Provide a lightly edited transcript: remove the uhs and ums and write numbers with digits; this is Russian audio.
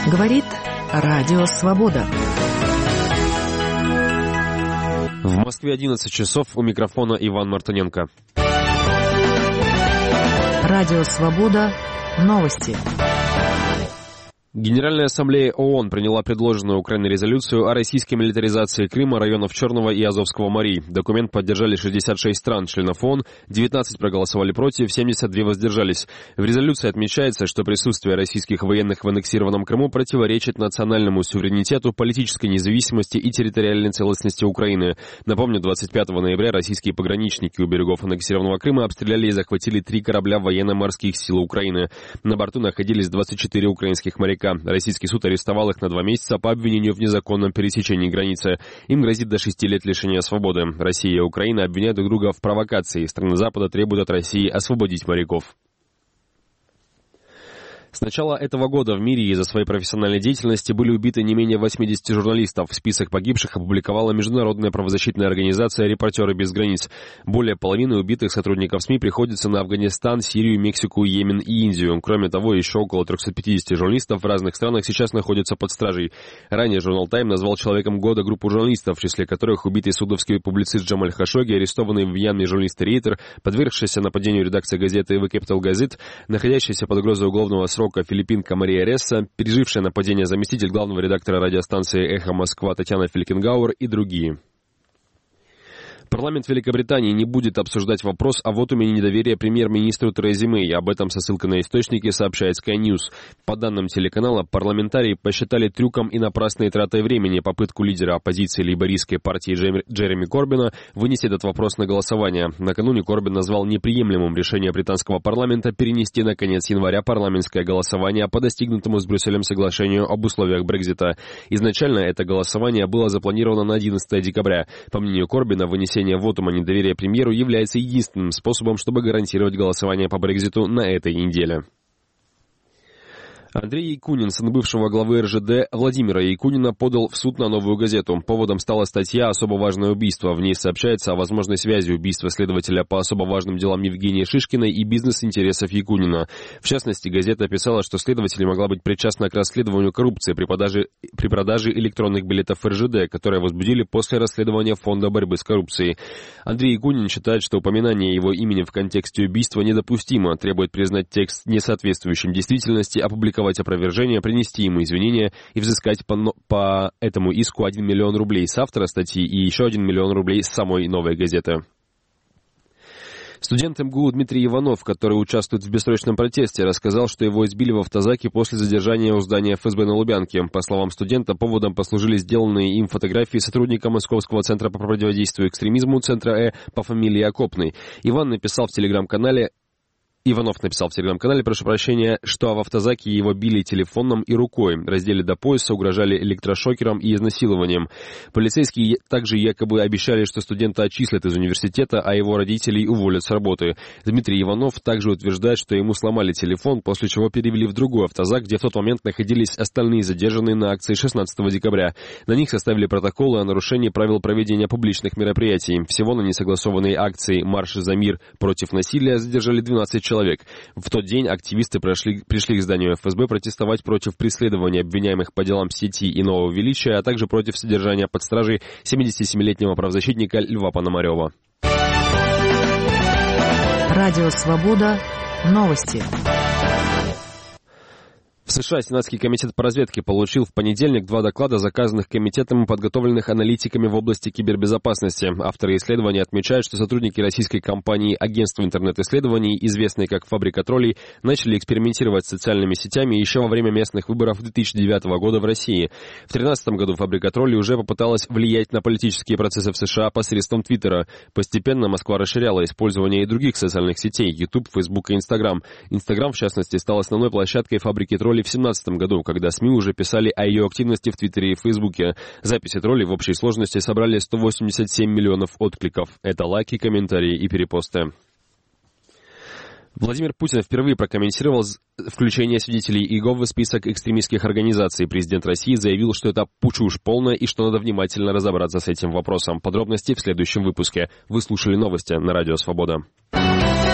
Говорит Радио Свобода. В Москве 11 часов, у микрофона Иван Мартыненко. Радио Свобода. Новости. Генеральная ассамблея ООН приняла предложенную Украиной резолюцию о российской милитаризации Крыма, районов Черного и Азовского морей. Документ поддержали 66 стран, членов ООН, 19 проголосовали против, 72 воздержались. В резолюции отмечается, что присутствие российских военных в аннексированном Крыму противоречит национальному суверенитету, политической независимости и территориальной целостности Украины. Напомню, 25 ноября российские пограничники у берегов аннексированного Крыма обстреляли и захватили 3 корабля военно-морских сил Украины. На борту находились 24 украинских моряка. Российский суд арестовал их на 2 месяца по обвинению в незаконном пересечении границы. Им грозит до 6 лет лишения свободы. Россия и Украина обвиняют друг друга в провокации. Страны Запада требуют от России освободить моряков. С начала этого года в мире из-за своей профессиональной деятельности были убиты не менее 80 журналистов. Список погибших опубликовала международная правозащитная организация «Репортеры без границ». Более половины убитых сотрудников СМИ приходится на Афганистан, Сирию, Мексику, Йемен и Индию. Кроме того, еще около 350 журналистов в разных странах сейчас находятся под стражей. Ранее журнал «Тайм» назвал человеком года группу журналистов, в числе которых убитый судовский публицист Джамаль Хашогги, арестованный в Мьянме журналист Рейтер, подвергшийся нападению редакции газеты «The Capital Gazette», находящийся под угрозой уголовного срока филиппинка Мария Ресса, пережившая нападение заместитель главного редактора радиостанции «Эхо Москва» Татьяна Фелькенгауэр и другие. Парламент Великобритании не будет обсуждать вопрос о вотуме недоверия премьер-министру Терезе Мэй. Об этом со ссылкой на источники сообщает Sky News. По данным телеканала, парламентарии посчитали трюком и напрасной тратой времени попытку лидера оппозиции лейбористской партии Джереми Корбина вынести этот вопрос на голосование. Накануне Корбин назвал неприемлемым решение британского парламента перенести на конец января парламентское голосование по достигнутому с Брюсселем соглашению об условиях Брексита. Изначально это голосование было запланировано на 11 декабря. По мнению Корбина, вынесение вотума недоверия премьеру является единственным способом, чтобы гарантировать голосование по Брекситу на этой неделе. Андрей Якунин, сын бывшего главы РЖД Владимира Якунина, подал в суд на «Новую газету». Поводом стала статья «Особо важное убийство». В ней сообщается о возможной связи убийства следователя по особо важным делам Евгения Шишкиной и бизнес-интересов Якунина. В частности, газета писала, что следователь могла быть причастна к расследованию коррупции при продаже электронных билетов РЖД, которые возбудили после расследования Фонда борьбы с коррупцией. Андрей Якунин считает, что упоминание его имени в контексте убийства недопустимо, требует признать текст несоответствующим действительности, опубликовать опровержение, принести ему извинения и взыскать по этому иску 1 миллион рублей с автора статьи и еще 1 миллион рублей с самой «Новой газеты». Студент МГУ Дмитрий Иванов, который участвует в бессрочном протесте, рассказал, что его избили в автозаке после задержания у здания ФСБ на Лубянке. По словам студента, поводом послужили сделанные им фотографии сотрудника Московского центра по противодействию экстремизму Центра по фамилии Окопный. Иванов написал в телеграм-канале, что в автозаке его били телефоном и рукой, раздели до пояса, угрожали электрошокером и изнасилованием. Полицейские также якобы обещали, что студента отчислят из университета, а его родителей уволят с работы. Дмитрий Иванов также утверждает, что ему сломали телефон, после чего перевели в другой автозак, где в тот момент находились остальные задержанные на акции 16 декабря. На них составили протоколы о нарушении правил проведения публичных мероприятий. Всего на несогласованной акции «Марш за мир против насилия» задержали 12 человек. В тот день активисты пришли к зданию ФСБ протестовать против преследования обвиняемых по делам сети и нового величия, а также против содержания под стражей 77-летнего правозащитника Льва Пономарева. Радио Свобода. Новости. В США Сенатский комитет по разведке получил в понедельник 2 доклада, заказанных комитетом и подготовленных аналитиками в области кибербезопасности. Авторы исследования отмечают, что сотрудники российской компании «Агентство интернет-исследований», известной как «Фабрика троллей», начали экспериментировать с социальными сетями еще во время местных выборов 2009 года в России. В 2013 году «Фабрика троллей» уже попыталась влиять на политические процессы в США посредством Твиттера. Постепенно Москва расширяла использование и других социальных сетей – YouTube, Facebook и Instagram. Instagram, в частности, стал основной площадкой «Фабрики троллей» в 2017 году, когда СМИ уже писали о ее активности в Твиттере и Фейсбуке. Записи троллей в общей сложности собрали 187 миллионов откликов. Это лайки, комментарии и перепосты. Владимир Путин впервые прокомментировал включение свидетелей Иеговы в список экстремистских организаций. Президент России заявил, что это чушь полная и что надо внимательно разобраться с этим вопросом. Подробности в следующем выпуске. Вы слушали новости на Радио Свобода.